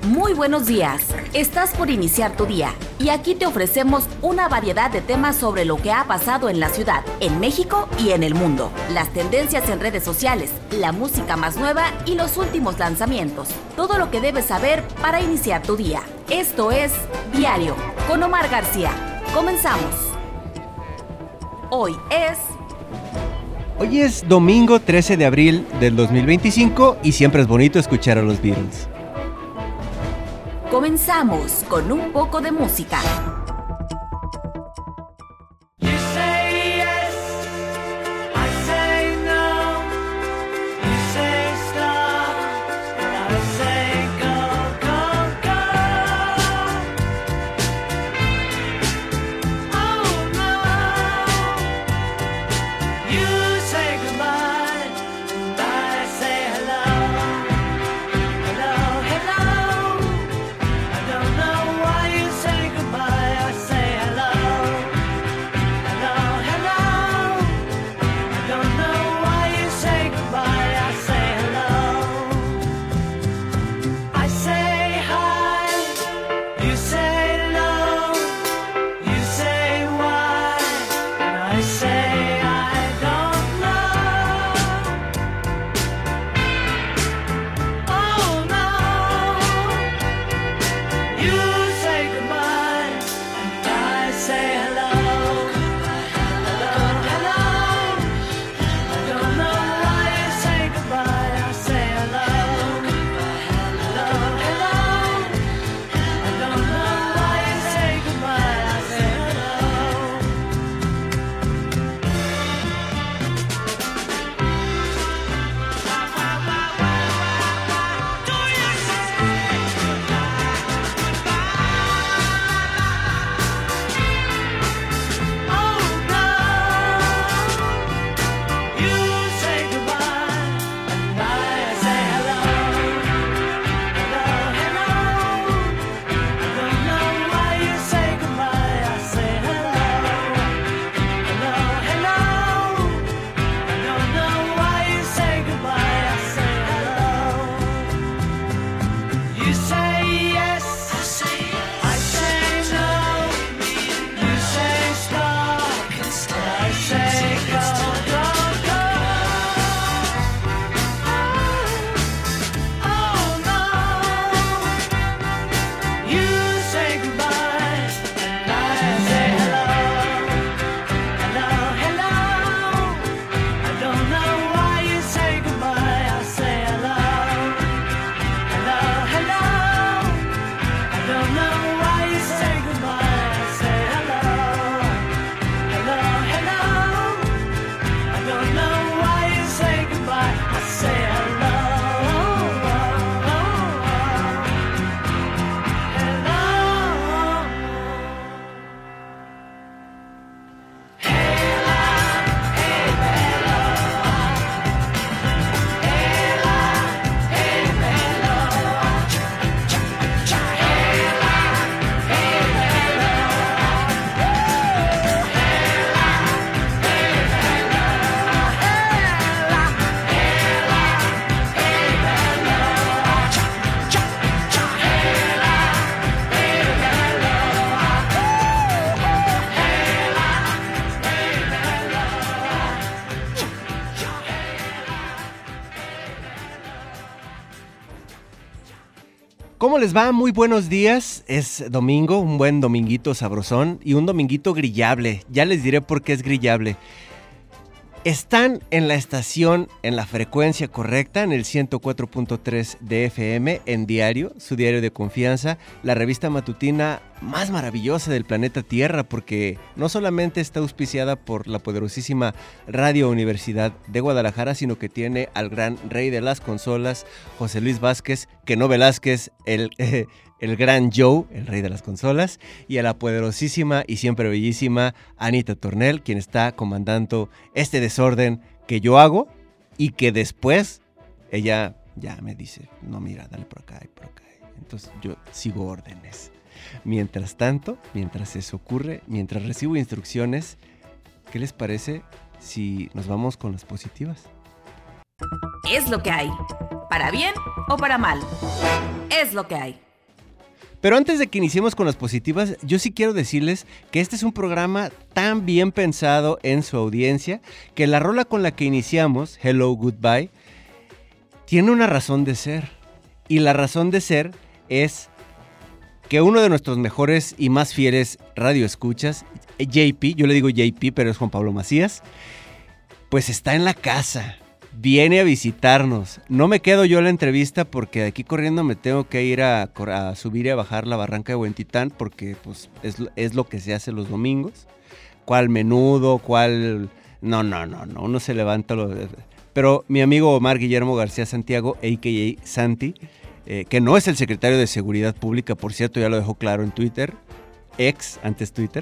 Muy buenos días. Estás por iniciar tu día y aquí te ofrecemos una variedad de temas sobre lo que ha pasado en la ciudad, en México y en el mundo. Las tendencias en redes sociales, la música más nueva y los últimos lanzamientos. Todo lo que debes saber para iniciar tu día. Esto es Diario con Omar García. Comenzamos. Hoy es domingo 13 de abril del 2025 y siempre es bonito escuchar a los Beatles. Comenzamos con un poco de música. ¿Cómo les va? Muy buenos días. Es domingo, un buen dominguito sabrosón y un dominguito grillable. Ya les diré por qué es grillable. Están en la estación, en la frecuencia correcta, en el 104.3 de FM, en Diario, su diario de confianza, la revista matutina más maravillosa del planeta Tierra, porque no solamente está auspiciada por la poderosísima Radio Universidad de Guadalajara, sino que tiene al gran rey de las consolas, José Luis Vázquez, que no Velázquez, el gran Joe, el rey de las consolas, y a la poderosísima y siempre bellísima Anita Tornel, quien está comandando este desorden que yo hago y que después ella ya me dice, no, mira, dale por acá y por acá. Entonces yo sigo órdenes. Mientras tanto, mientras eso ocurre, mientras recibo instrucciones, ¿qué les parece si nos vamos con las positivas? Es lo que hay. Para bien o para mal. Es lo que hay. Pero antes de que iniciemos con las positivas, yo sí quiero decirles que este es un programa tan bien pensado en su audiencia que la rola con la que iniciamos, Hello Goodbye, tiene una razón de ser. Y la razón de ser es que uno de nuestros mejores y más fieles radioescuchas, JP, yo le digo JP, pero es Juan Pablo Macías, pues está en la casa, viene a visitarnos. No me quedo yo en la entrevista porque de aquí corriendo me tengo que ir a subir y a bajar la barranca de Huentitán porque pues, es lo que se hace los domingos. ¿Cuál menudo? ¿Cuál...? No, uno se levanta... Pero mi amigo Omar Guillermo García Santiago, a.k.a. Santi, que no es el secretario de Seguridad Pública, por cierto, ya lo dejó claro en Twitter, antes Twitter.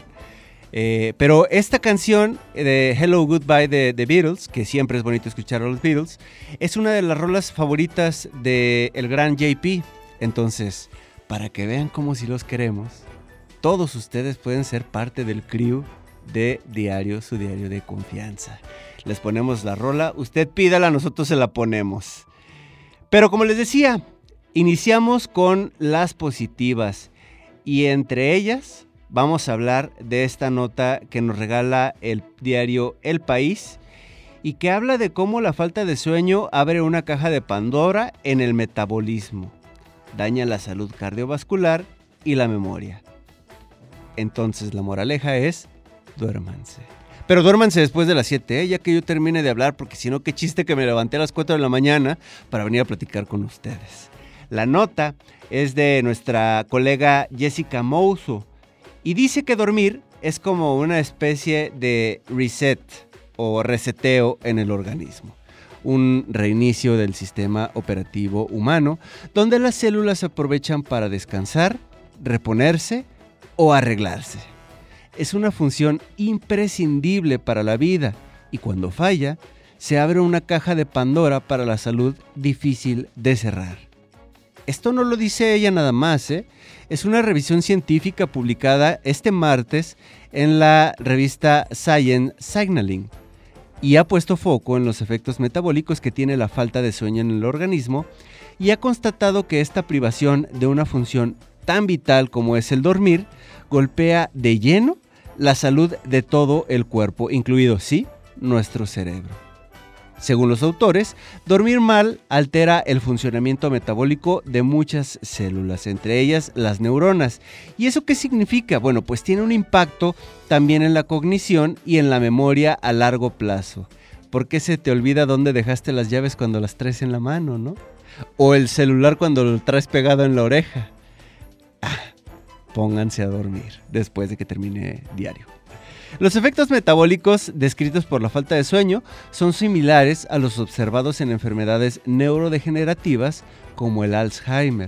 Pero esta canción de Hello Goodbye de The Beatles, que siempre es bonito escuchar a los Beatles, es una de las rolas favoritas del gran JP. Entonces, para que vean cómo si los queremos, todos ustedes pueden ser parte del crew de Diario, su diario de confianza. Les ponemos la rola, usted pídala, nosotros se la ponemos. Pero como les decía, iniciamos con las positivas y entre ellas vamos a hablar de esta nota que nos regala el diario El País y que habla de cómo la falta de sueño abre una caja de Pandora en el metabolismo, daña la salud cardiovascular y la memoria. Entonces la moraleja es, duérmanse. Pero duérmanse después de las 7, ya que yo termine de hablar, porque si no, qué chiste que me levanté a las 4 de la mañana para venir a platicar con ustedes. La nota es de nuestra colega Jessica Mouso y dice que dormir es como una especie de reset o reseteo en el organismo. Un reinicio del sistema operativo humano, donde las células se aprovechan para descansar, reponerse o arreglarse. Es una función imprescindible para la vida y cuando falla, se abre una caja de Pandora para la salud difícil de cerrar. Esto no lo dice ella nada más, es una revisión científica publicada este martes en la revista Science Signaling y ha puesto foco en los efectos metabólicos que tiene la falta de sueño en el organismo y ha constatado que esta privación de una función tan vital como es el dormir golpea de lleno la salud de todo el cuerpo, incluido, sí, nuestro cerebro. Según los autores, dormir mal altera el funcionamiento metabólico de muchas células, entre ellas las neuronas. ¿Y eso qué significa? Bueno, pues tiene un impacto también en la cognición y en la memoria a largo plazo. ¿Por qué se te olvida dónde dejaste las llaves cuando las traes en la mano, no? O el celular cuando lo traes pegado en la oreja. Pónganse a dormir después de que termine diario. Los efectos metabólicos descritos por la falta de sueño son similares a los observados en enfermedades neurodegenerativas como el Alzheimer.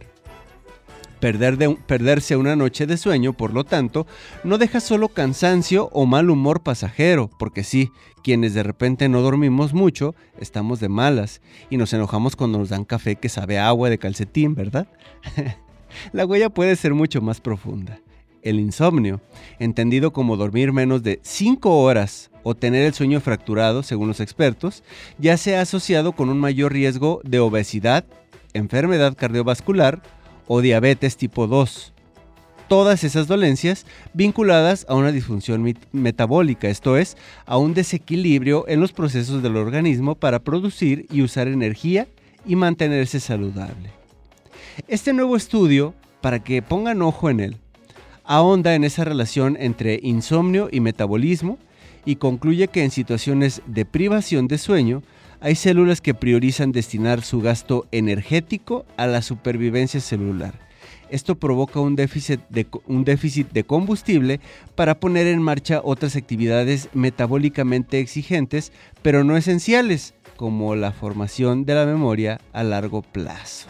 Perderse una noche de sueño, por lo tanto, no deja solo cansancio o mal humor pasajero, porque sí, quienes de repente no dormimos mucho, estamos de malas y nos enojamos cuando nos dan café que sabe a agua de calcetín, ¿verdad? La huella puede ser mucho más profunda. El insomnio, entendido como dormir menos de 5 horas o tener el sueño fracturado, según los expertos, ya se ha asociado con un mayor riesgo de obesidad, enfermedad cardiovascular o diabetes tipo 2. Todas esas dolencias vinculadas a una disfunción metabólica, esto es, a un desequilibrio en los procesos del organismo para producir y usar energía y mantenerse saludable. Este nuevo estudio, para que pongan ojo en él, ahonda en esa relación entre insomnio y metabolismo y concluye que en situaciones de privación de sueño hay células que priorizan destinar su gasto energético a la supervivencia celular. Esto provoca un déficit de combustible para poner en marcha otras actividades metabólicamente exigentes, pero no esenciales, como la formación de la memoria a largo plazo.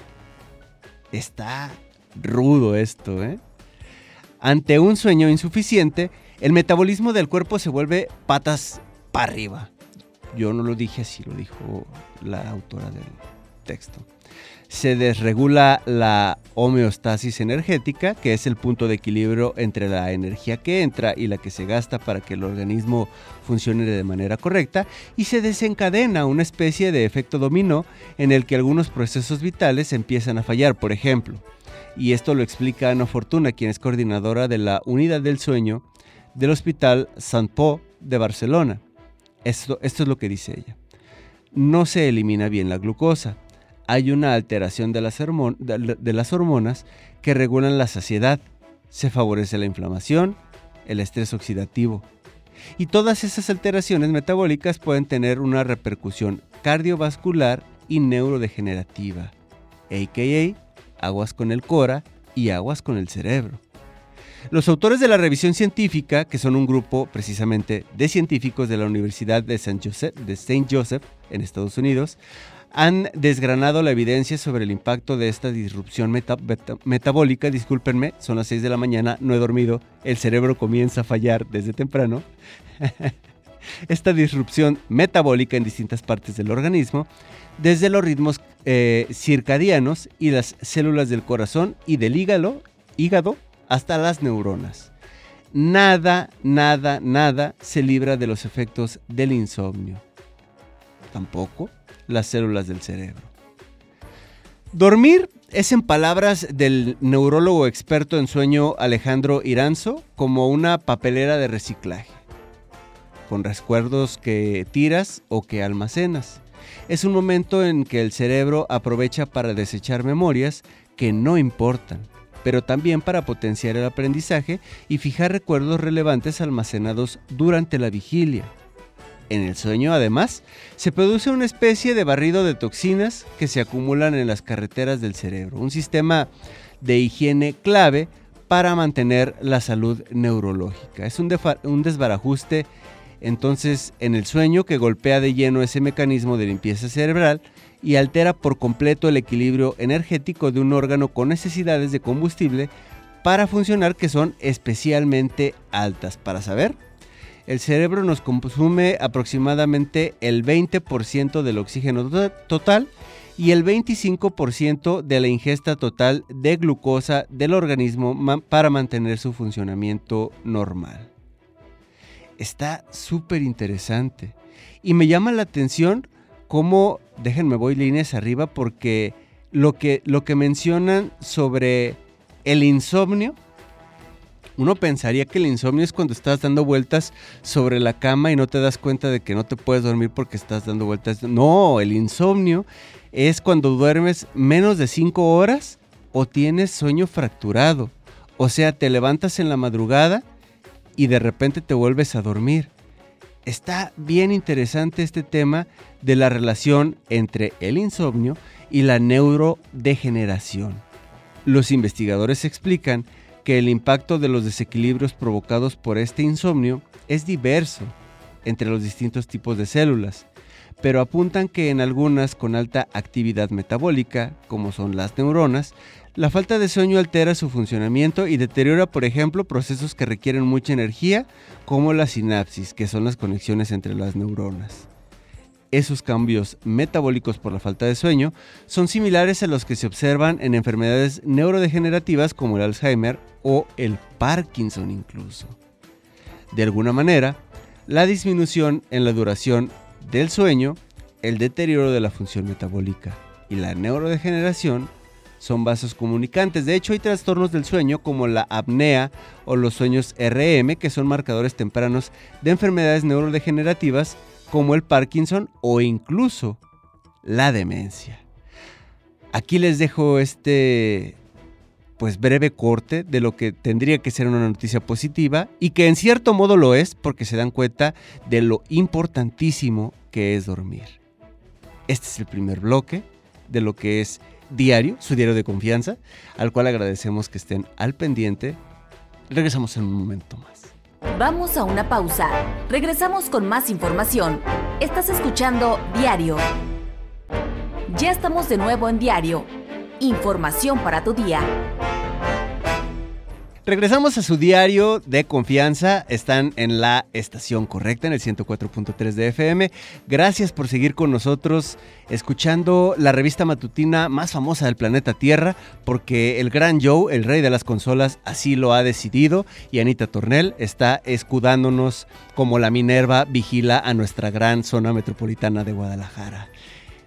Está rudo esto, Ante un sueño insuficiente, el metabolismo del cuerpo se vuelve patas para arriba. Yo no lo dije así, lo dijo la autora del texto. Se desregula la homeostasis energética, que es el punto de equilibrio entre la energía que entra y la que se gasta para que el organismo funcione de manera correcta, y se desencadena una especie de efecto dominó en el que algunos procesos vitales empiezan a fallar. Por ejemplo, y esto lo explica Ana Fortuna, quien es coordinadora de la Unidad del Sueño del Hospital Sant Pau de Barcelona. Esto es lo que dice ella. No se elimina bien la glucosa. Hay una alteración de las hormonas que regulan la saciedad. Se favorece la inflamación, el estrés oxidativo. Y todas esas alteraciones metabólicas pueden tener una repercusión cardiovascular y neurodegenerativa, a.k.a. aguas con el cora y aguas con el cerebro. Los autores de la revisión científica, que son un grupo precisamente de científicos de la Universidad de St. Joseph en Estados Unidos, han desgranado la evidencia sobre el impacto de esta disrupción metabólica. Discúlpenme, son las 6 de la mañana, no he dormido, el cerebro comienza a fallar desde temprano. Esta disrupción metabólica en distintas partes del organismo, desde los ritmos circadianos y las células del corazón y del hígado hasta las neuronas. Nada se libra de los efectos del insomnio. Tampoco las células del cerebro. Dormir es, en palabras del neurólogo experto en sueño Alejandro Iranzo, como una papelera de reciclaje, con recuerdos que tiras o que almacenas. Es un momento en que el cerebro aprovecha para desechar memorias que no importan, pero también para potenciar el aprendizaje y fijar recuerdos relevantes almacenados durante la vigilia. En el sueño, además, se produce una especie de barrido de toxinas que se acumulan en las carreteras del cerebro, un sistema de higiene clave para mantener la salud neurológica. Es un desbarajuste, entonces, en el sueño, que golpea de lleno ese mecanismo de limpieza cerebral y altera por completo el equilibrio energético de un órgano con necesidades de combustible para funcionar que son especialmente altas. Para saber, el cerebro nos consume aproximadamente el 20% del oxígeno total y el 25% de la ingesta total de glucosa del organismo para mantener su funcionamiento normal. Está súper interesante y me llama la atención cómo, déjenme voy líneas arriba, porque lo que mencionan sobre el insomnio, uno pensaría que el insomnio es cuando estás dando vueltas sobre la cama y no te das cuenta de que no te puedes dormir porque estás dando vueltas. No, el insomnio es cuando duermes menos de 5 horas o tienes sueño fracturado. O sea, te levantas en la madrugada y de repente te vuelves a dormir. Está bien interesante este tema de la relación entre el insomnio y la neurodegeneración. Los investigadores explican que el impacto de los desequilibrios provocados por este insomnio es diverso entre los distintos tipos de células, pero apuntan que en algunas con alta actividad metabólica, como son las neuronas, la falta de sueño altera su funcionamiento y deteriora, por ejemplo, procesos que requieren mucha energía, como la sinapsis, que son las conexiones entre las neuronas. Esos cambios metabólicos por la falta de sueño son similares a los que se observan en enfermedades neurodegenerativas como el Alzheimer o el Parkinson incluso. De alguna manera, la disminución en la duración del sueño, el deterioro de la función metabólica y la neurodegeneración son vasos comunicantes. De hecho, hay trastornos del sueño como la apnea o los sueños REM, que son marcadores tempranos de enfermedades neurodegenerativas como el Parkinson o incluso la demencia. Aquí les dejo este breve corte de lo que tendría que ser una noticia positiva y que en cierto modo lo es, porque se dan cuenta de lo importantísimo que es dormir. Este es el primer bloque de lo que es Diario, su diario de confianza, al cual agradecemos que estén al pendiente. Regresamos en un momento más. Vamos a una pausa. Regresamos con más información. Estás escuchando Diario. Ya estamos de nuevo en Diario. Información para tu día. Regresamos a su diario de confianza. Están en la estación correcta, en el 104.3 de FM. Gracias por seguir con nosotros, escuchando la revista matutina más famosa del planeta Tierra, porque el gran Joe, el rey de las consolas, así lo ha decidido, y Anita Tornel está escudándonos como la Minerva vigila a nuestra gran zona metropolitana de Guadalajara.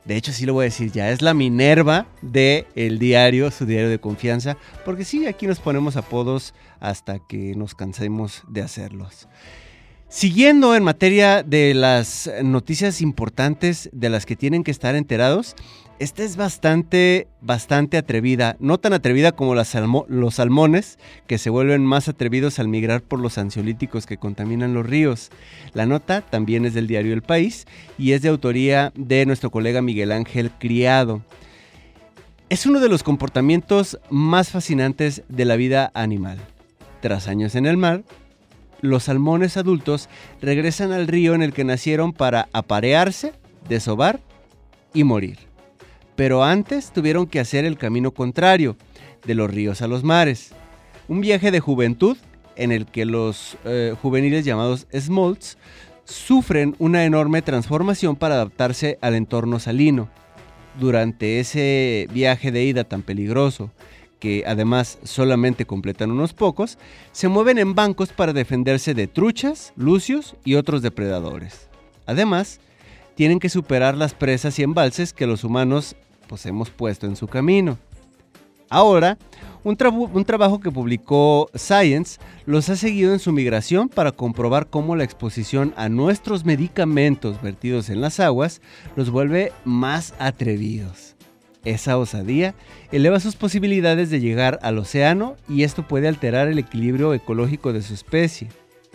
De hecho, sí lo voy a decir ya, es la Minerva del diario, su diario de confianza, porque sí, aquí nos ponemos apodos hasta que nos cansemos de hacerlos. Siguiendo en materia de las noticias importantes de las que tienen que estar enterados, esta es bastante atrevida, no tan atrevida como los salmones, que se vuelven más atrevidos al migrar por los ansiolíticos que contaminan los ríos. La nota también es del diario El País y es de autoría de nuestro colega Miguel Ángel Criado. Es uno de los comportamientos más fascinantes de la vida animal. Tras años en el mar, los salmones adultos regresan al río en el que nacieron para aparearse, desovar y morir. Pero antes tuvieron que hacer el camino contrario, de los ríos a los mares. Un viaje de juventud en el que los juveniles llamados smolts sufren una enorme transformación para adaptarse al entorno salino. Durante ese viaje de ida tan peligroso, que además solamente completan unos pocos, se mueven en bancos para defenderse de truchas, lucios y otros depredadores. Además, tienen que superar las presas y embalses que los humanos hemos puesto en su camino. Ahora, un trabajo que publicó Science los ha seguido en su migración para comprobar cómo la exposición a nuestros medicamentos vertidos en las aguas los vuelve más atrevidos. Esa osadía eleva sus posibilidades de llegar al océano y esto puede alterar el equilibrio ecológico de su especie.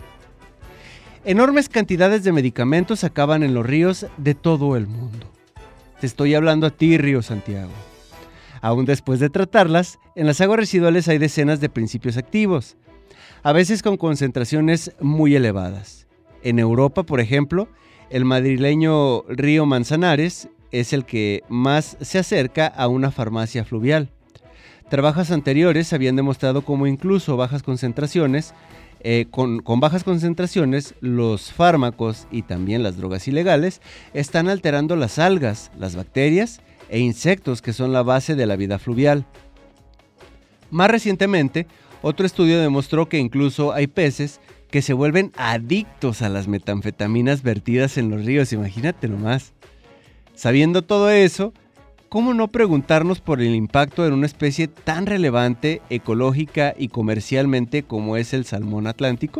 Enormes cantidades de medicamentos acaban en los ríos de todo el mundo. Te estoy hablando a ti, Río Santiago. Aún después de tratarlas, en las aguas residuales hay decenas de principios activos, a veces con concentraciones muy elevadas. En Europa, por ejemplo, el madrileño río Manzanares es el que más se acerca a una farmacia fluvial. Trabajos anteriores habían demostrado cómo incluso bajas concentraciones, con bajas concentraciones, los fármacos y también las drogas ilegales están alterando las algas, las bacterias e insectos que son la base de la vida fluvial. Más recientemente, otro estudio demostró que incluso hay peces que se vuelven adictos a las metanfetaminas vertidas en los ríos, imagínate nomás. Sabiendo todo eso, ¿cómo no preguntarnos por el impacto en una especie tan relevante, ecológica y comercialmente como es el salmón atlántico?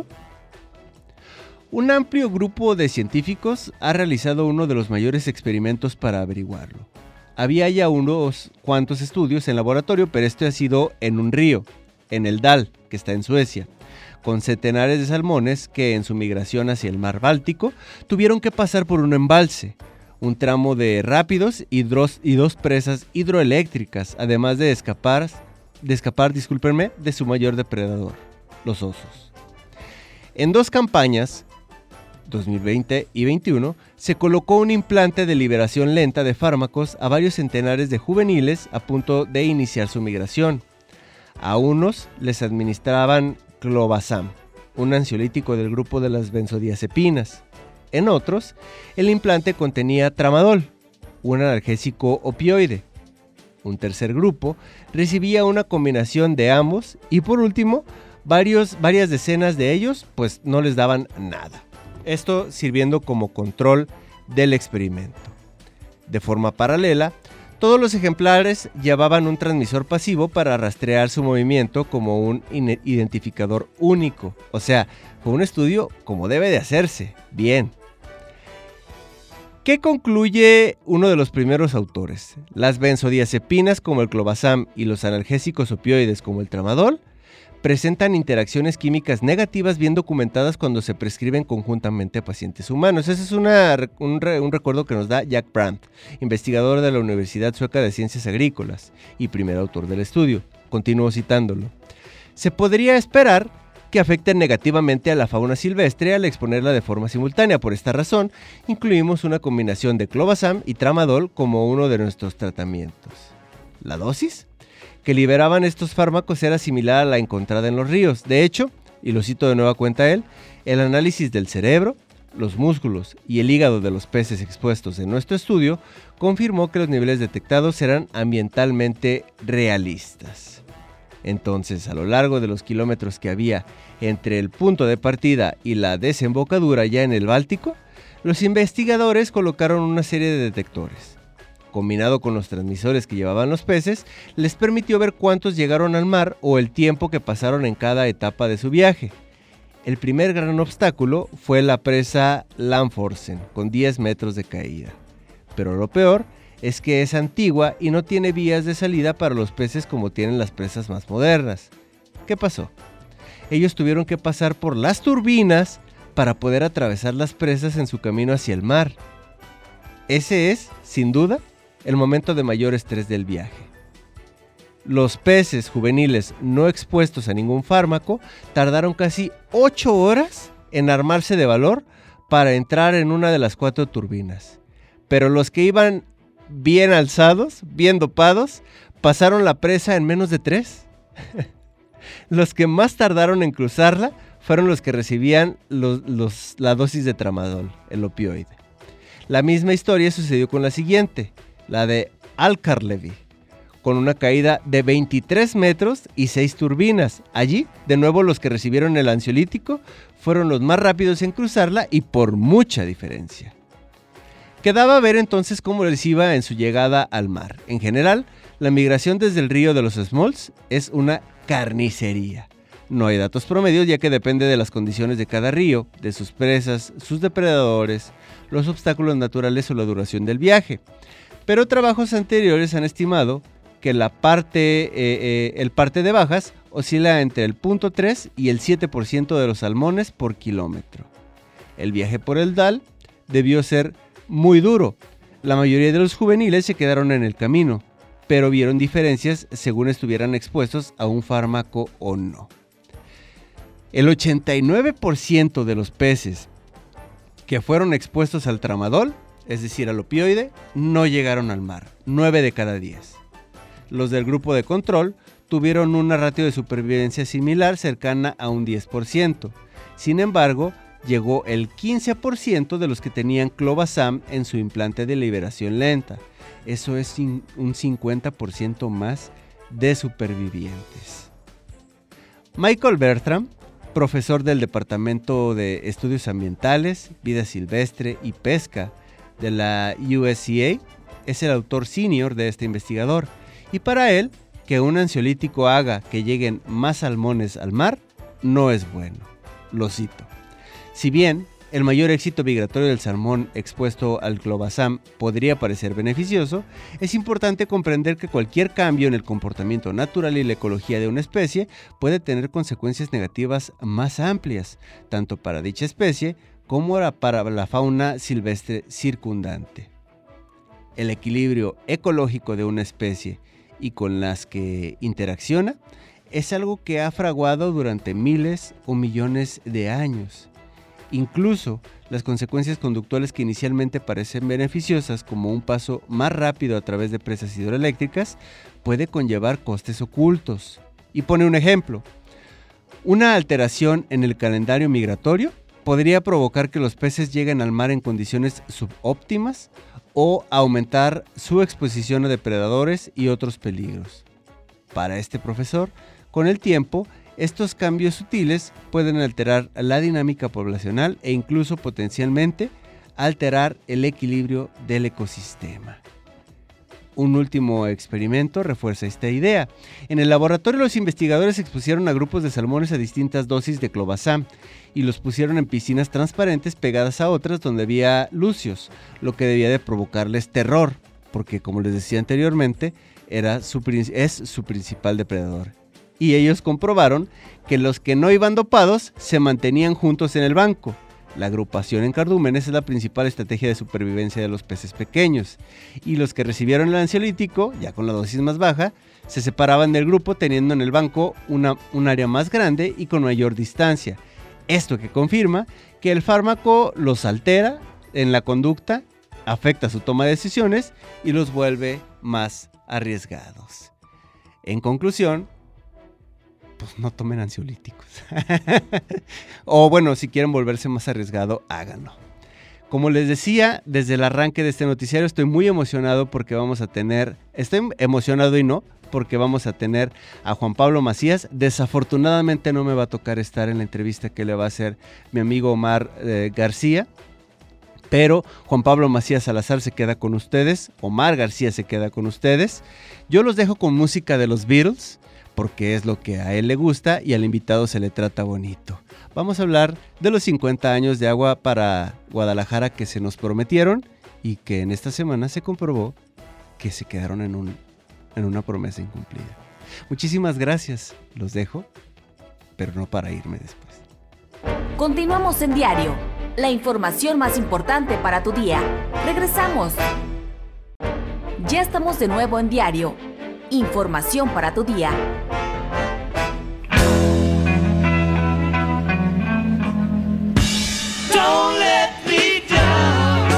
Un amplio grupo de científicos ha realizado uno de los mayores experimentos para averiguarlo. Había ya unos cuantos estudios en laboratorio, pero este ha sido en un río, en el Dal, que está en Suecia, con centenares de salmones que en su migración hacia el mar Báltico tuvieron que pasar por un embalse, un tramo de rápidos y dos presas hidroeléctricas, además de escapar de su mayor depredador, los osos. En dos campañas, 2020 y 2021, se colocó un implante de liberación lenta de fármacos a varios centenares de juveniles a punto de iniciar su migración. A unos les administraban clobazam, un ansiolítico del grupo de las benzodiazepinas. En otros, el implante contenía tramadol, un analgésico opioide. Un tercer grupo recibía una combinación de ambos y por último, varias decenas de ellos no les daban nada. Esto sirviendo como control del experimento. De forma paralela, todos los ejemplares llevaban un transmisor pasivo para rastrear su movimiento como un identificador único. O sea, fue un estudio como debe de hacerse, bien. ¿Qué concluye uno de los primeros autores? Las benzodiazepinas como el clobazam y los analgésicos opioides como el tramadol presentan interacciones químicas negativas bien documentadas cuando se prescriben conjuntamente a pacientes humanos. Ese es un recuerdo que nos da Jack Brandt, investigador de la Universidad Sueca de Ciencias Agrícolas y primer autor del estudio. Continúo citándolo. Se podría esperar que afecten negativamente a la fauna silvestre al exponerla de forma simultánea. Por esta razón, incluimos una combinación de clobazam y tramadol como uno de nuestros tratamientos. ¿La dosis que liberaban estos fármacos era similar a la encontrada en los ríos? De hecho, y lo cito de nueva cuenta él, el análisis del cerebro, los músculos y el hígado de los peces expuestos en nuestro estudio confirmó que los niveles detectados eran ambientalmente realistas. Entonces, a lo largo de los kilómetros que había entre el punto de partida y la desembocadura ya en el Báltico, los investigadores colocaron una serie de detectores. combinado con los transmisores que llevaban los peces, les permitió ver cuántos llegaron al mar o el tiempo que pasaron en cada etapa de su viaje. El primer gran obstáculo fue la presa Lamforsen, con 10 metros de caída. Pero lo peor es que es antigua y no tiene vías de salida para los peces como tienen las presas más modernas. ¿Qué pasó? Ellos tuvieron que pasar por las turbinas para poder atravesar las presas en su camino hacia el mar. Ese es, sin duda, el momento de mayor estrés del viaje. Los peces juveniles no expuestos a ningún fármaco tardaron casi 8 horas en armarse de valor para entrar en una de las 4 turbinas. Pero los que iban bien alzados, bien dopados, pasaron la presa en menos de 3. Los que más tardaron en cruzarla fueron los que recibían la dosis de tramadol, el opioide. La misma historia sucedió con la siguiente, la de Alcarlevi, con una caída de 23 metros y 6 turbinas. Allí, de nuevo, los que recibieron el ansiolítico fueron los más rápidos en cruzarla y por mucha diferencia. Quedaba ver entonces cómo les iba en su llegada al mar. En general, la migración desde el río de los Smalls es una carnicería. No hay datos promedios ya que depende de las condiciones de cada río, de sus presas, sus depredadores, los obstáculos naturales o la duración del viaje. Pero trabajos anteriores han estimado que el parte de bajas oscila entre el 0.3 y el 7% de los salmones por kilómetro. El viaje por el Dal debió ser muy duro. La mayoría de los juveniles se quedaron en el camino, pero vieron diferencias según estuvieran expuestos a un fármaco o no. El 89% de los peces que fueron expuestos al tramadol, es decir, al opioide, no llegaron al mar, 9 de cada 10. Los del grupo de control tuvieron una ratio de supervivencia similar, cercana a un 10%. Sin embargo, llegó el 15% de los que tenían clobazam en su implante de liberación lenta. Eso es un 50% más de supervivientes. Michael Bertram, profesor del Departamento de Estudios Ambientales, Vida Silvestre y Pesca de la USCA, es el autor senior de este investigador, y para él, que un ansiolítico haga que lleguen más salmones al mar, no es bueno. Lo cito. Si bien el mayor éxito migratorio del salmón expuesto al clobazam podría parecer beneficioso, es importante comprender que cualquier cambio en el comportamiento natural y la ecología de una especie puede tener consecuencias negativas más amplias, tanto para dicha especie como para la fauna silvestre circundante. El equilibrio ecológico de una especie y con las que interacciona es algo que ha fraguado durante miles o millones de años. Incluso las consecuencias conductuales que inicialmente parecen beneficiosas, como un paso más rápido a través de presas hidroeléctricas, puede conllevar costes ocultos. Y pone un ejemplo. Una alteración en el calendario migratorio podría provocar que los peces lleguen al mar en condiciones subóptimas o aumentar su exposición a depredadores y otros peligros. Para este profesor, con el tiempo, estos cambios sutiles pueden alterar la dinámica poblacional e incluso potencialmente alterar el equilibrio del ecosistema. Un último experimento refuerza esta idea. En el laboratorio, los investigadores expusieron a grupos de salmones a distintas dosis de clobazam y los pusieron en piscinas transparentes pegadas a otras donde había lucios, lo que debía de provocarles terror, porque como les decía anteriormente, es su principal depredador. Y ellos comprobaron que los que no iban dopados se mantenían juntos en el banco. La agrupación en cardúmenes es la principal estrategia de supervivencia de los peces pequeños. Y los que recibieron el ansiolítico, ya con la dosis más baja, se separaban del grupo teniendo en el banco un área más grande y con mayor distancia. Esto que confirma que el fármaco los altera en la conducta, afecta su toma de decisiones y los vuelve más arriesgados. En conclusión, pues no tomen ansiolíticos. O bueno, si quieren volverse más arriesgado, háganlo. Como les decía, desde el arranque de este noticiario estoy muy emocionado porque estoy emocionado y no, porque vamos a tener a Juan Pablo Macías. Desafortunadamente no me va a tocar estar en la entrevista que le va a hacer mi amigo Omar García, Pero Juan Pablo Macías Salazar se queda con ustedes, Omar García se queda con ustedes. Yo los dejo con música de los Beatles, porque es lo que a él le gusta y al invitado se le trata bonito. Vamos a hablar de los 50 años de Agua para Guadalajara que se nos prometieron y que en esta semana se comprobó que se quedaron en una promesa incumplida. Muchísimas gracias, los dejo, pero no para irme después. Continuamos en Diario, la información más importante para tu día. Regresamos. Ya estamos de nuevo en Diario, información para tu día. Don't let me down.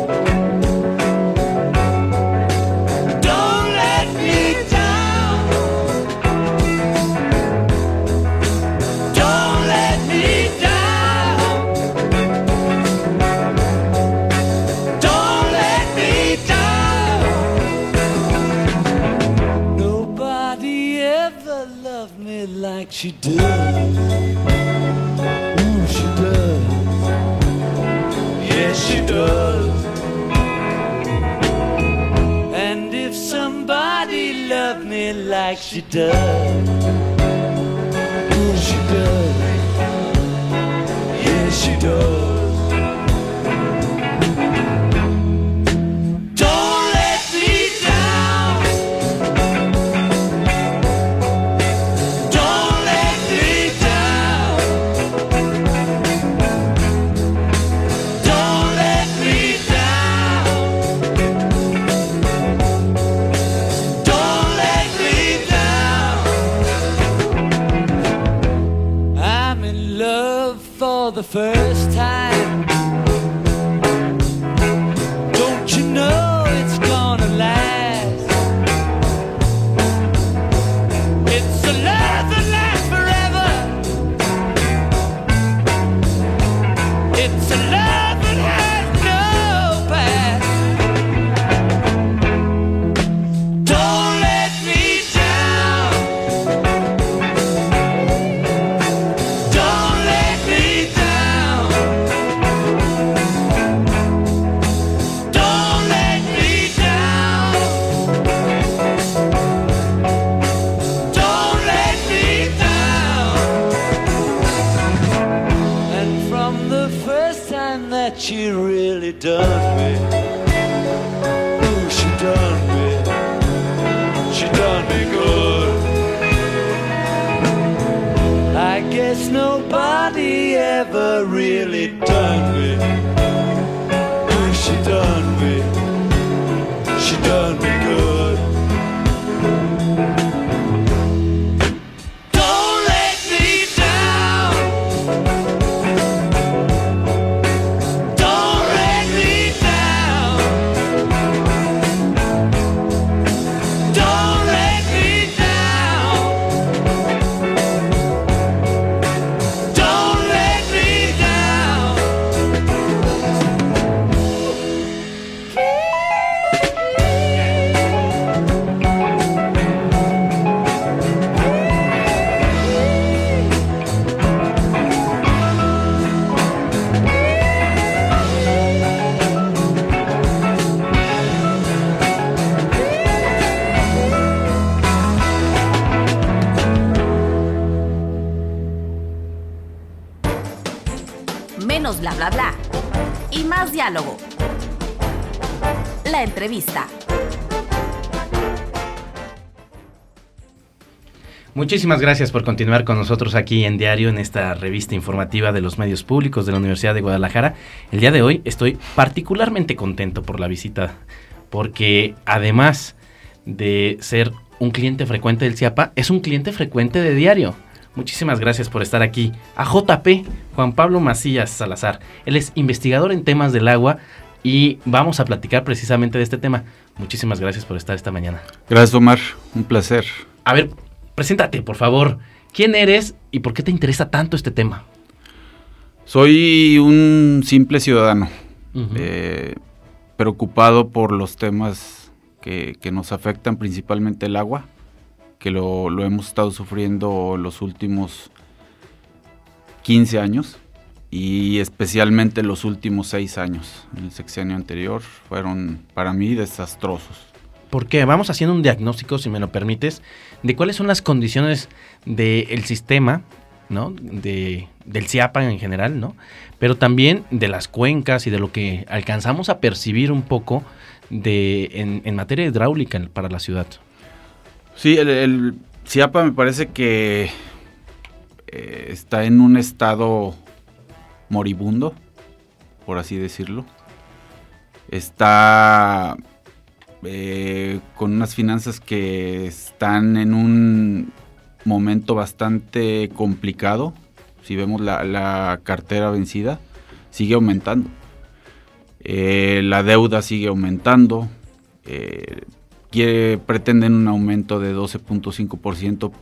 Don't let me down. Don't let me down. Don't let me down. Nobody ever loved me like she does. Ooh, she does. Yes, she does. And if somebody loved me like she does, ooh, she does. Yes, she does. Don't let me down. Don't let me down. Don't let me down. Don't let me down. I'm in love for the first time. Don't you know it's gonna last? It's a love that lasts forever. It's a love that has no past. Don't let me down. Don't let me down. Don't let me down. Don't let me down. And from the first time that she really done me, ooh, she done me good. I guess nobody ever really done me. Ooh, she done me good. Don't let me down. Don't let me down. Don't let me down. Don't let me down. Menos bla bla bla y más diálogo. La entrevista. Muchísimas gracias por continuar con nosotros aquí en Diario, en esta revista informativa de los medios públicos de la Universidad de Guadalajara. El día de hoy estoy particularmente contento por la visita, porque además de ser un cliente frecuente del CIAPA, es un cliente frecuente de Diario. Muchísimas gracias por estar aquí. A JP, Juan Pablo Macías Salazar. Él es investigador en temas del agua y vamos a platicar precisamente de este tema. Muchísimas gracias por estar esta mañana. Gracias, Omar. Un placer. A ver, preséntate, por favor. ¿Quién eres y por qué te interesa tanto este tema? Soy un simple ciudadano, Uh-huh. Preocupado por los temas que nos afectan, principalmente el agua, que lo hemos estado sufriendo los últimos 15 años. y especialmente los últimos 6 años, en el sexenio anterior, fueron para mí desastrosos. ¿Por qué? Vamos haciendo un diagnóstico, si me lo permites, de cuáles son las condiciones del sistema, ¿no? Del CIAPA en general, ¿no? Pero también de las cuencas y de lo que alcanzamos a percibir un poco en materia hidráulica para la ciudad. Sí, el CIAPA me parece que está en un estado moribundo, por así decirlo. Está con unas finanzas que están en un momento bastante complicado. Si vemos la cartera vencida, sigue aumentando. La deuda sigue aumentando. Pretenden un aumento de 12.5%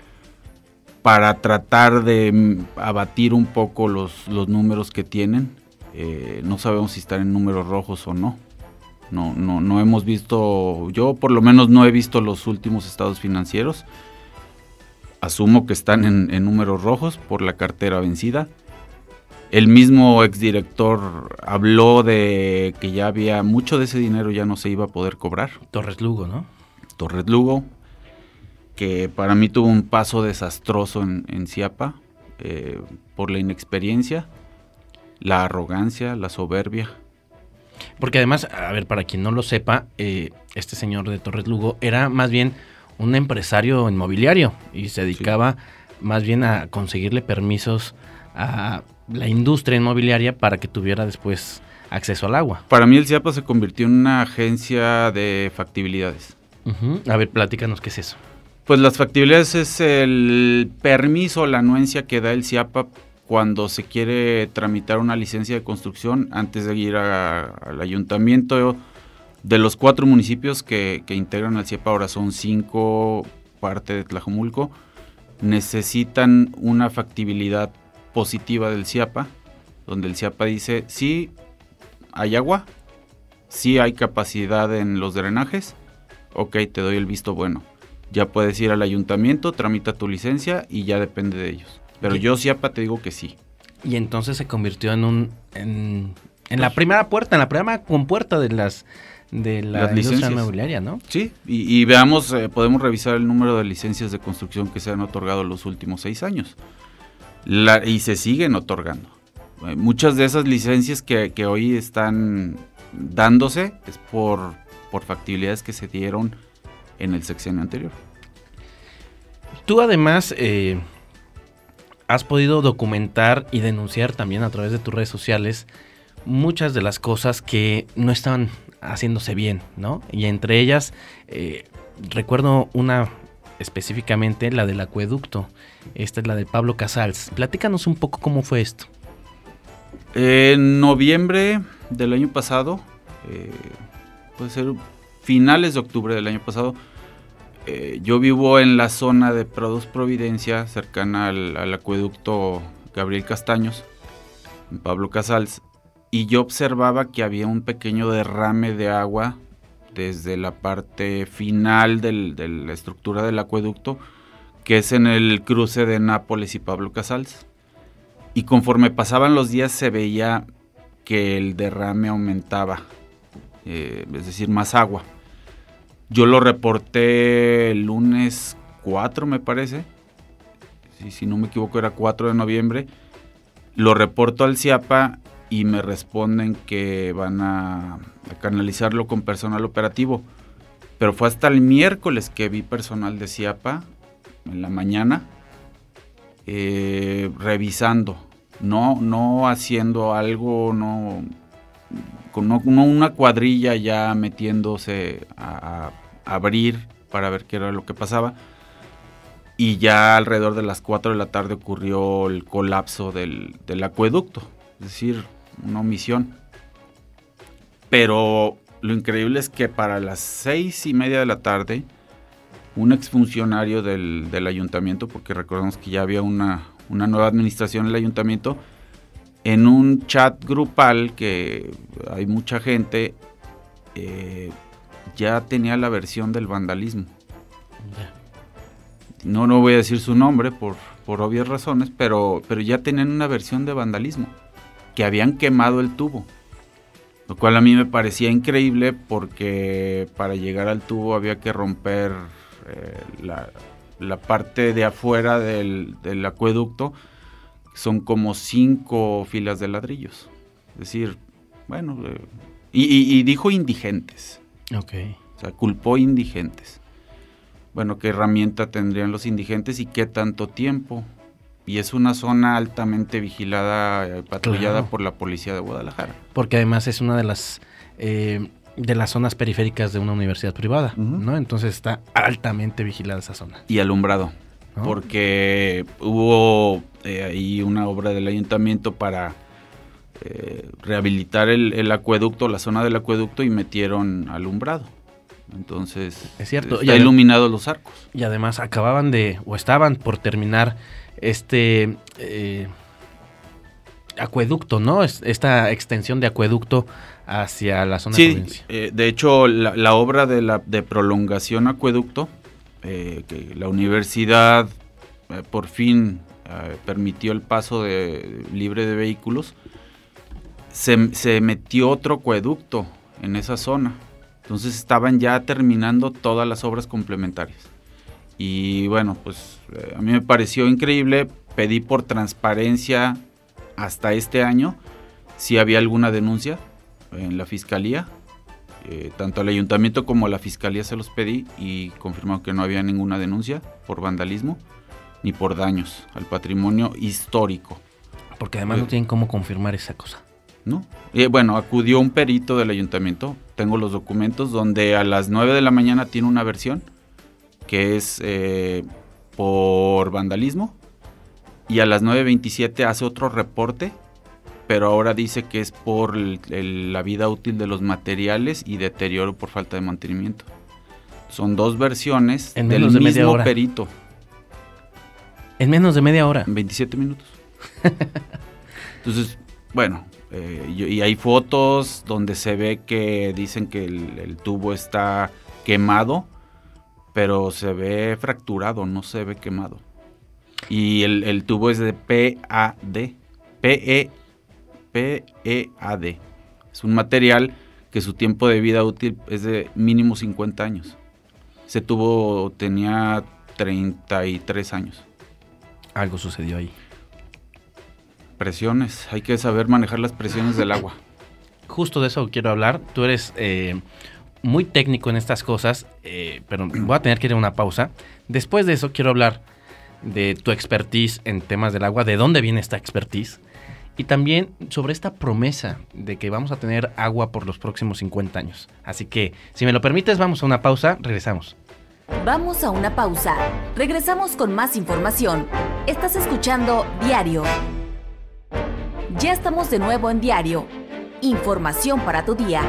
para tratar de abatir un poco los números que tienen. No sabemos si están en números rojos o no. No hemos visto, yo por lo menos no he visto los últimos estados financieros. Asumo que están en números rojos por la cartera vencida. El mismo exdirector habló de que ya había mucho de ese dinero, ya no se iba a poder cobrar. Torres Lugo, ¿no? Torres Lugo, que para mí tuvo un paso desastroso en CIAPA, por la inexperiencia, la arrogancia, la soberbia. Porque además, a ver, para quien no lo sepa, este señor de Torres Lugo era más bien un empresario inmobiliario y se dedicaba más bien a conseguirle permisos a la industria inmobiliaria para que tuviera después acceso al agua. Para mí el CIAPA se convirtió en una agencia de factibilidades. Uh-huh. A ver, platícanos qué es eso. Pues las factibilidades es el permiso, la anuencia que da el CIAPA cuando se quiere tramitar una licencia de construcción antes de ir al ayuntamiento. De los 4 municipios que integran al CIAPA, ahora son 5, parte de Tlajomulco, necesitan una factibilidad positiva del CIAPA, donde el CIAPA dice, sí hay agua, sí hay capacidad en los drenajes, ok, te doy el visto bueno. Ya puedes ir al ayuntamiento, tramita tu licencia y ya depende de ellos. Pero yo CIAPA te digo que sí. Y entonces se convirtió en la primera puerta, en la primera compuerta de la industria inmobiliaria, ¿no? Sí, y veamos, podemos revisar el número de licencias de construcción que se han otorgado los últimos 6 años. Y se siguen otorgando. Muchas de esas licencias que hoy están dándose es por factibilidades que se dieron en el sexenio anterior. Tú además has podido documentar y denunciar también a través de tus redes sociales muchas de las cosas que no estaban haciéndose bien, ¿no? Y entre ellas, recuerdo una específicamente, la del acueducto. Esta es la de Pablo Casals. Platícanos un poco cómo fue esto. En noviembre del año pasado, puede ser finales de octubre del año pasado, yo vivo en la zona de Prados Providencia, cercana al acueducto Gabriel Castaños, en Pablo Casals, y yo observaba que había un pequeño derrame de agua desde la parte final de la estructura del acueducto, que es en el cruce de Nápoles y Pablo Casals. Y conforme pasaban los días se veía que el derrame aumentaba, es decir, más agua. Yo lo reporté el lunes 4, me parece, si no me equivoco era 4 de noviembre, lo reporto al CIAPA y me responden que van a canalizarlo con personal operativo. Pero fue hasta el miércoles que vi personal de CIAPA en la mañana revisando, no haciendo algo, no una cuadrilla ya metiéndose a abrir para ver qué era lo que pasaba. Y ya alrededor de las 4 de la tarde ocurrió el colapso del acueducto, es decir, una omisión. Pero lo increíble es que para las 6:30 de la tarde, un exfuncionario del ayuntamiento, porque recordemos que ya había una nueva administración en el ayuntamiento, en un chat grupal que hay mucha gente, ya tenía la versión del vandalismo. No voy a decir su nombre por obvias razones, pero ya tenían una versión de vandalismo. que habían quemado el tubo, lo cual a mí me parecía increíble porque para llegar al tubo había que romper la parte de afuera del acueducto, son como 5 filas de ladrillos. Es decir, bueno, y dijo indigentes. Ok. O sea, culpó indigentes. Bueno, ¿qué herramienta tendrían los indigentes y qué tanto tiempo? Y es una zona altamente vigilada, patrullada Claro. por la policía de Guadalajara. Porque además es una de las zonas periféricas de una universidad privada, ¿no? Entonces está altamente vigilada esa zona. Y alumbrado, ¿No? porque hubo ahí una obra del ayuntamiento para rehabilitar el acueducto, la zona del acueducto, y metieron alumbrado. Entonces, Es cierto. está iluminados los arcos. Y además estaban por terminar este acueducto, ¿no? Esta extensión de acueducto hacia la zona de Sí, provincia. de hecho, la obra de prolongación acueducto, que la universidad por fin permitió el paso libre de vehículos, se metió otro acueducto en esa zona. Entonces estaban ya terminando todas las obras complementarias. Y bueno, pues a mí me pareció increíble. Pedí por transparencia hasta este año si había alguna denuncia en la fiscalía. Tanto al ayuntamiento como a la fiscalía se los pedí y confirmaron que no había ninguna denuncia por vandalismo ni por daños al patrimonio histórico. Porque además no tienen cómo confirmar esa cosa. ¿No? Bueno, acudió un perito del ayuntamiento, tengo los documentos, donde a las 9 de la mañana tiene una versión que es por vandalismo, y a las 9:27 hace otro reporte, pero ahora dice que es por la vida útil de los materiales y deterioro por falta de mantenimiento. Son 2 versiones En del menos de media mismo hora. perito, En menos de media hora. en 27 minutos. Entonces, bueno, y hay fotos donde se ve que dicen que el tubo está quemado, pero se ve fracturado, no se ve quemado. Y el tubo es de PEAD. PEAD. Es un material que su tiempo de vida útil es de mínimo 50 años. Ese tubo tenía 33 años. Algo sucedió ahí. Presiones, hay que saber manejar las presiones del agua. Justo de eso quiero hablar. Tú eres muy técnico en estas cosas, pero voy a tener que ir a una pausa. Después de eso quiero hablar de tu expertise en temas del agua, de dónde viene esta expertise, y también sobre esta promesa de que vamos a tener agua por los próximos 50 años. Así que, si me lo permites, vamos a una pausa, regresamos. Vamos a una pausa. Regresamos con más información. Estás escuchando Diario. Ya estamos de nuevo en Diario. Información para tu día.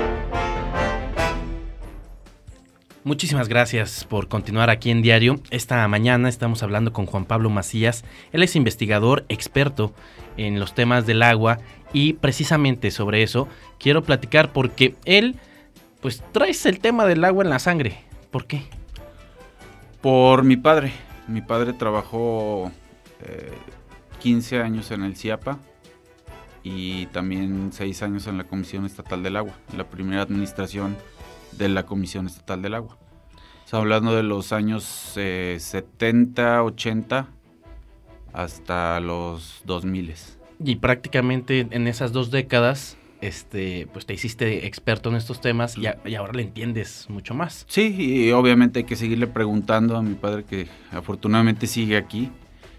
Muchísimas gracias por continuar aquí en Diario. Esta mañana estamos hablando con Juan Pablo Macías. Él es investigador, experto en los temas del agua, y precisamente sobre eso quiero platicar porque él, pues, traes el tema del agua en la sangre. ¿Por qué? Por mi padre. Mi padre trabajó 15 años en el CIAPA y también 6 años en la Comisión Estatal del Agua, la primera administración de la Comisión Estatal del Agua. Estamos hablando de los años 70, 80 hasta los 2000. Y prácticamente en esas 2 décadas, pues te hiciste experto en estos temas y ahora le entiendes mucho más. Sí, y obviamente hay que seguirle preguntando a mi padre, que afortunadamente sigue aquí,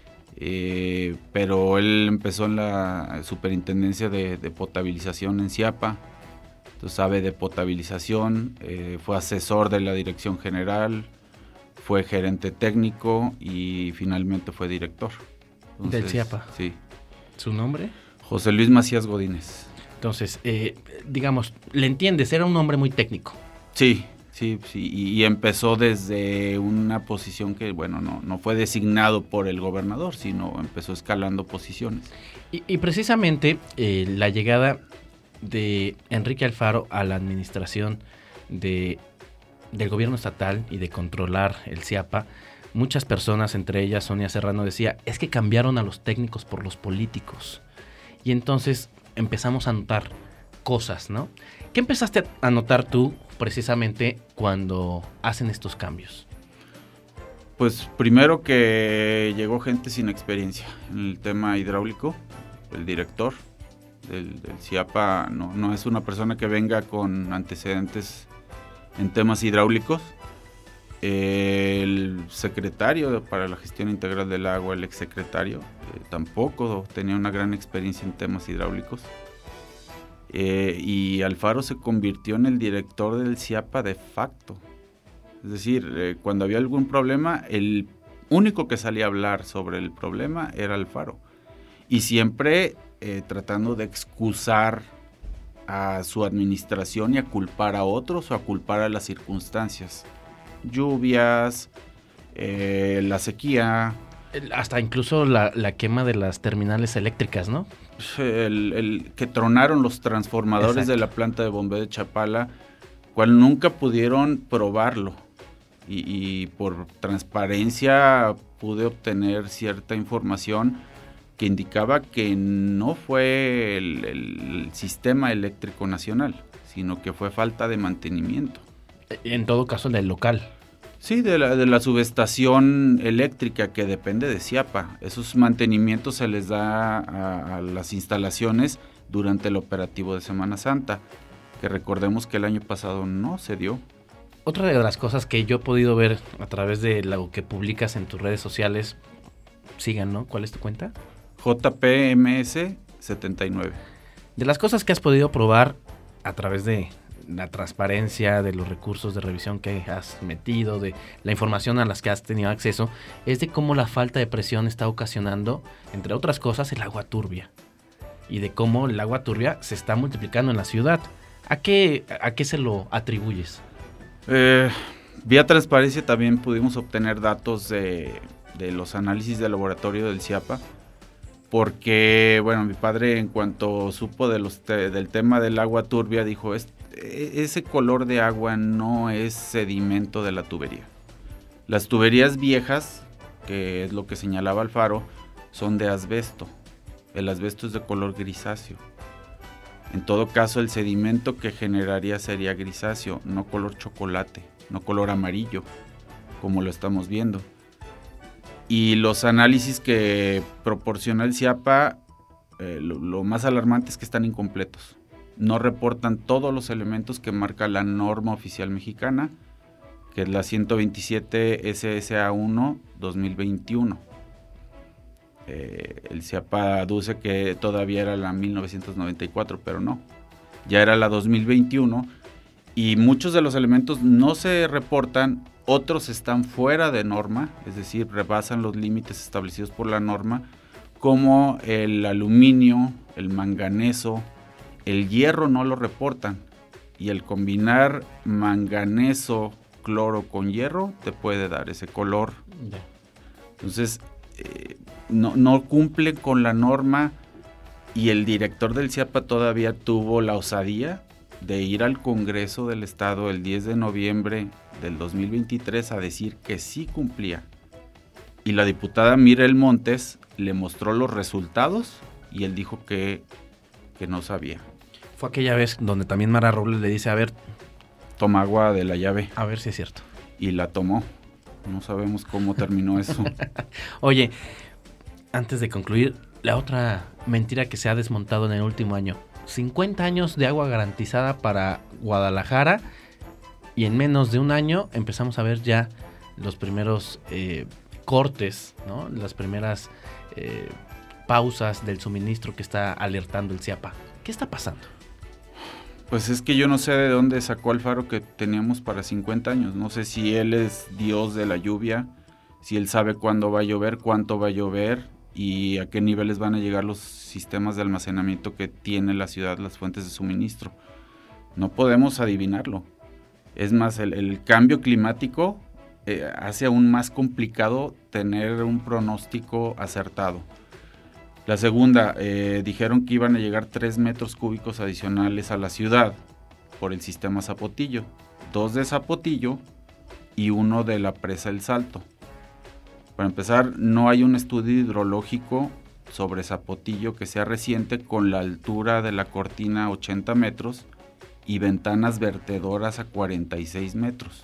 pero él empezó en la superintendencia de potabilización en CIAPA, entonces sabe de potabilización, fue asesor de la dirección general, fue gerente técnico y finalmente fue director. Entonces, ¿Del CIAPA? Sí. ¿Su nombre? José Luis Macías Godínez. Entonces, digamos, le entiendes, era un hombre muy técnico. Sí, y empezó desde una posición que, bueno, no fue designado por el gobernador, sino empezó escalando posiciones. Y precisamente la llegada de Enrique Alfaro a la administración del gobierno estatal y de controlar el CIAPA, muchas personas, entre ellas Sonia Serrano, decía, es que cambiaron a los técnicos por los políticos. Y entonces empezamos a notar cosas, ¿no? ¿Qué empezaste a notar tú precisamente cuando hacen estos cambios? Pues primero que llegó gente sin experiencia en el tema hidráulico. El director del CIAPA no es una persona que venga con antecedentes en temas hidráulicos. El secretario para la gestión integral del agua, el exsecretario, tampoco tenía una gran experiencia en temas hidráulicos. Y Alfaro se convirtió en el director del CIAPA de facto. Es decir, cuando había algún problema, el único que salía a hablar sobre el problema era Alfaro. Y siempre tratando de excusar a su administración y a culpar a otros o a culpar a las circunstancias. Lluvias, la sequía. Hasta incluso la quema de las terminales eléctricas, ¿no? El que tronaron los transformadores. Exacto. De la planta de bombeo de Chapala, cual nunca pudieron probarlo. Y por transparencia pude obtener cierta información que indicaba que no fue el sistema eléctrico nacional, sino que fue falta de mantenimiento. En todo caso, del local. Sí, de la subestación eléctrica que depende de CIAPA. Esos mantenimientos se les da a las instalaciones durante el operativo de Semana Santa, que recordemos que el año pasado no se dio. Otra de las cosas que yo he podido ver a través de lo que publicas en tus redes sociales, sigan, ¿no? ¿Cuál es tu cuenta? JPMS79. De las cosas que has podido probar a través de la transparencia, de los recursos de revisión que has metido, de la información a las que has tenido acceso, es de cómo la falta de presión está ocasionando, entre otras cosas, el agua turbia. Y de cómo el agua turbia se está multiplicando en la ciudad. ¿A qué se lo atribuyes? Vía transparencia también pudimos obtener datos de los análisis de laboratorio del CIAPA, porque, bueno, mi padre en cuanto supo del tema del agua turbia dijo, ese color de agua no es sedimento de la tubería. Las tuberías viejas, que es lo que señalaba Alfaro, son de asbesto. El asbesto es de color grisáceo. En todo caso, el sedimento que generaría sería grisáceo, no color chocolate, no color amarillo, como lo estamos viendo. Y los análisis que proporciona el CIAPA, lo más alarmante es que están incompletos. No reportan todos los elementos que marca la norma oficial mexicana, que es la 127 SSA1 2021. El CIAPA aduce que todavía era la 1994, pero no, ya era la 2021 y muchos de los elementos no se reportan, otros están fuera de norma, es decir, rebasan los límites establecidos por la norma, como el aluminio, el manganeso, el hierro no lo reportan, y el combinar manganeso, cloro con hierro te puede dar ese color. Entonces, no cumple con la norma, y el director del CIAPA todavía tuvo la osadía de ir al Congreso del Estado el 10 de noviembre del 2023 a decir que sí cumplía. Y la diputada Mirel Montes le mostró los resultados y él dijo que no sabía. Fue aquella vez donde también Mara Robles le dice, a ver, toma agua de la llave. A ver si es cierto. Y la tomó. No sabemos cómo terminó eso. Oye, antes de concluir, la otra mentira que se ha desmontado en el último año. 50 años de agua garantizada para Guadalajara y en menos de un año empezamos a ver ya los primeros cortes, ¿no? Las primeras pausas del suministro que está alertando el CIAPA. ¿Qué está pasando? Pues es que yo no sé de dónde sacó Alfaro que teníamos para 50 años. No sé si él es Dios de la lluvia, si él sabe cuándo va a llover, cuánto va a llover y a qué niveles van a llegar los sistemas de almacenamiento que tiene la ciudad, las fuentes de suministro. No podemos adivinarlo. Es más, el cambio climático hace aún más complicado tener un pronóstico acertado. La segunda, dijeron que iban a llegar 3 metros cúbicos adicionales a la ciudad por el sistema Zapotillo. 2 de Zapotillo y 1 de la presa El Salto. Para empezar, no hay un estudio hidrológico sobre zapotillo que sea reciente, con la altura de la cortina 80 metros y ventanas vertedoras a 46 metros.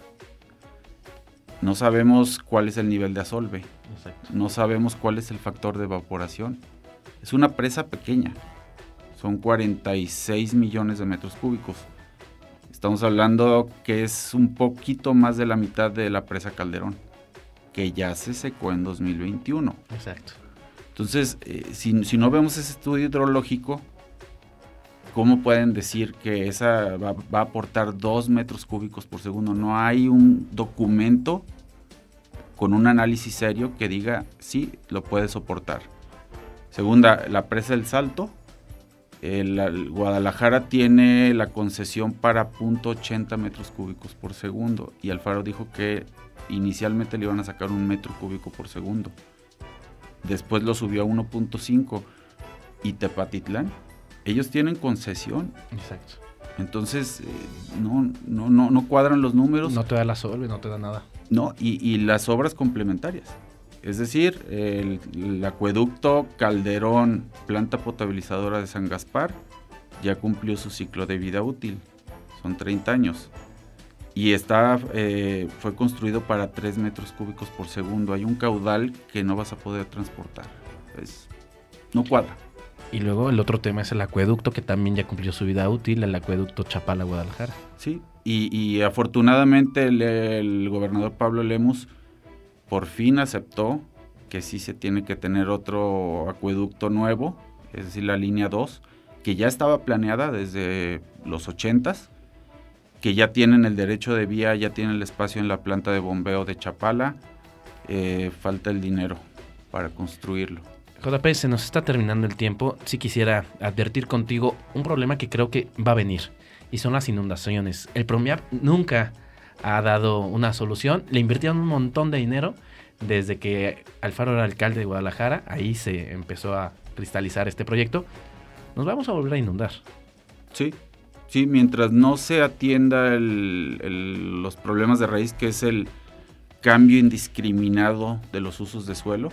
No sabemos cuál es el nivel de asolve. Exacto. No sabemos cuál es el factor de evaporación. Es una presa pequeña. Son 46 millones de metros cúbicos. Estamos hablando que es un poquito más de la mitad de la presa Calderón, que ya se secó en 2021. Exacto. Entonces, si no vemos ese estudio hidrológico, ¿cómo pueden decir que esa va a aportar 2 metros cúbicos por segundo? No hay un documento con un análisis serio que diga, sí, lo puede soportar. Segunda, la presa del Salto. El Guadalajara tiene la concesión para 0.80 metros cúbicos por segundo y Alfaro dijo que inicialmente le iban a sacar 1 metro cúbico por segundo. Después lo subió a 1.5. Y Tepatitlán, ellos tienen concesión. Exacto. Entonces, no cuadran los números. No te da la solve, no te da nada. No, y las obras complementarias. Es decir, el acueducto Calderón, planta potabilizadora de San Gaspar, ya cumplió su ciclo de vida útil. Son 30 años. Y fue construido para 3 metros cúbicos por segundo. Hay un caudal que no vas a poder transportar. No cuadra. Y luego el otro tema es el acueducto, que también ya cumplió su vida útil, el acueducto Chapala-Guadalajara. Sí, y afortunadamente el gobernador Pablo Lemus por fin aceptó que sí se tiene que tener otro acueducto nuevo, es decir, la línea 2, que ya estaba planeada desde los 80s, que ya tienen el derecho de vía, ya tienen el espacio en la planta de bombeo de Chapala, falta el dinero para construirlo. JP, se nos está terminando el tiempo. Sí quisiera advertir contigo un problema que creo que va a venir, y son las inundaciones. El PROMIAP nunca ha dado una solución. Le invirtieron un montón de dinero desde que Alfaro era alcalde de Guadalajara. Ahí se empezó a cristalizar este proyecto. Nos vamos a volver a inundar. Sí, mientras no se atienda los problemas de raíz, que es el cambio indiscriminado de los usos de suelo,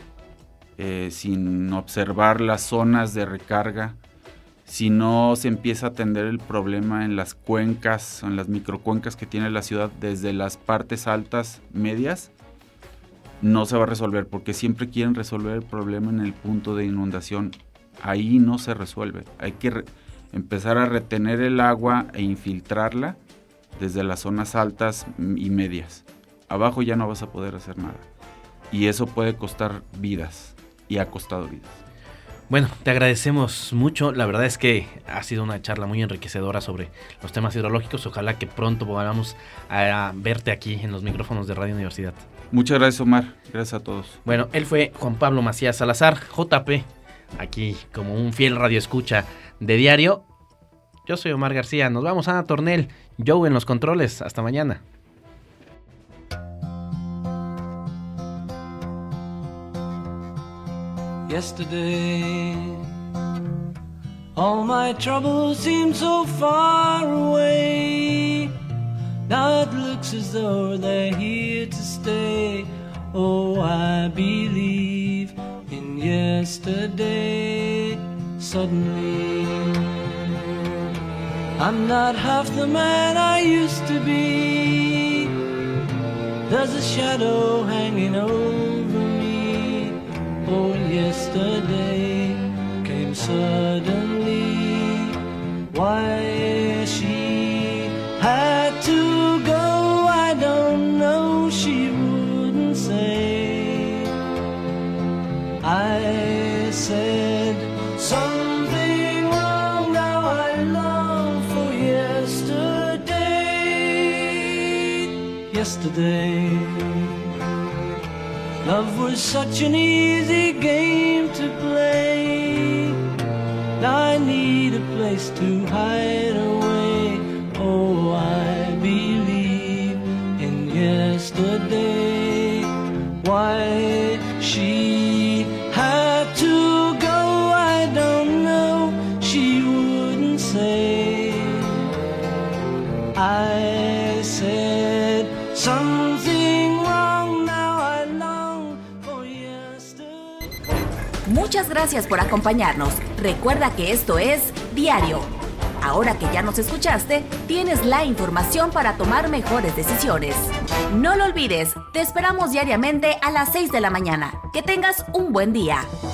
sin observar las zonas de recarga, si no se empieza a atender el problema en las cuencas, en las microcuencas que tiene la ciudad, desde las partes altas, medias, no se va a resolver, porque siempre quieren resolver el problema en el punto de inundación. Ahí no se resuelve. Hay que empezar a retener el agua e infiltrarla desde las zonas altas y medias. Abajo ya no vas a poder hacer nada. Y eso puede costar vidas, y ha costado vidas. Bueno, te agradecemos mucho. La verdad es que ha sido una charla muy enriquecedora sobre los temas hidrológicos. Ojalá que pronto podamos verte aquí en los micrófonos de Radio Universidad. Muchas gracias, Omar. Gracias a todos. Bueno, él fue Juan Pablo Macías Salazar, JP, aquí como un fiel radioescucha de diario. Yo soy Omar García. Nos vamos a Ana Tornel. Joe en los controles. Hasta mañana. Yesterday, all my troubles seem so far away. Now it looks as though they're here to stay. Oh, I believe in yesterday. Suddenly, I'm not half the man I used to be. There's a shadow hanging over me. Oh, yesterday came suddenly. Why she had to go, I don't know, she wouldn't say. I said something wrong, now I long for yesterday. Yesterday, love was such an easy game to play. Now I need a place to hide away. Oh, I believe in yesterday. Why she had to go, I don't know, she wouldn't say. I said something wrong, now I long for yesterday. Muchas gracias por acompañarnos. Recuerda que esto es Diario. Ahora que ya nos escuchaste, tienes la información para tomar mejores decisiones. No lo olvides, te esperamos diariamente a las 6 de la mañana. Que tengas un buen día.